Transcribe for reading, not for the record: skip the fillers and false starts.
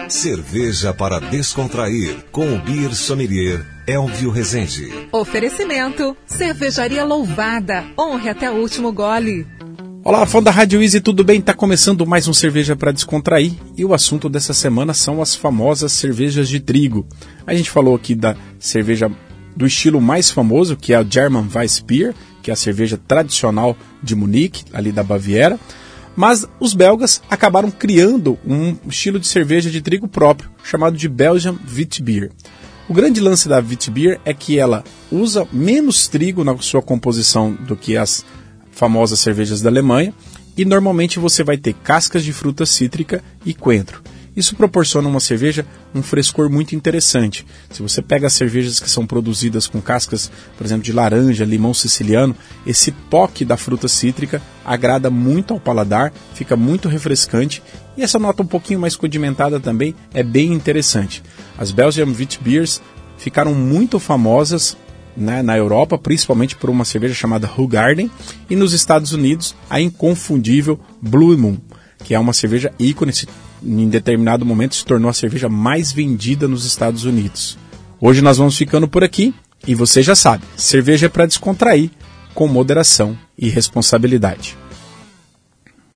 Cerveja para descontrair, com o Beer Sommelier Elvio Rezende. Oferecimento, Cervejaria Louvada, honre até o último gole. Olá, fã da Rádio Easy, tudo bem? Tá começando mais um Cerveja para Descontrair e o assunto dessa semana são as famosas cervejas de trigo. A gente falou aqui da cerveja do estilo mais famoso, que é a German Weissbier, que é a cerveja tradicional de Munique, ali da Baviera. Mas os belgas acabaram criando um estilo de cerveja de trigo próprio, chamado de Belgian Witbier. O grande lance da Witbier é que ela usa menos trigo na sua composição do que as famosas cervejas da Alemanha, e normalmente você vai ter cascas de fruta cítrica e coentro. Isso proporciona uma cerveja um frescor muito interessante. Se você pega as cervejas que são produzidas com cascas, por exemplo, de laranja, limão siciliano, esse toque da fruta cítrica agrada muito ao paladar, fica muito refrescante, e essa nota um pouquinho mais condimentada também é bem interessante. As Belgian Witbiers ficaram muito famosas, né, na Europa, principalmente por uma cerveja chamada Hoegaarden, e nos Estados Unidos a inconfundível Blue Moon, que é uma cerveja ícone, em determinado momento se tornou a cerveja mais vendida nos Estados Unidos. Hoje nós vamos ficando por aqui e você já sabe, cerveja é para descontrair, com moderação e responsabilidade.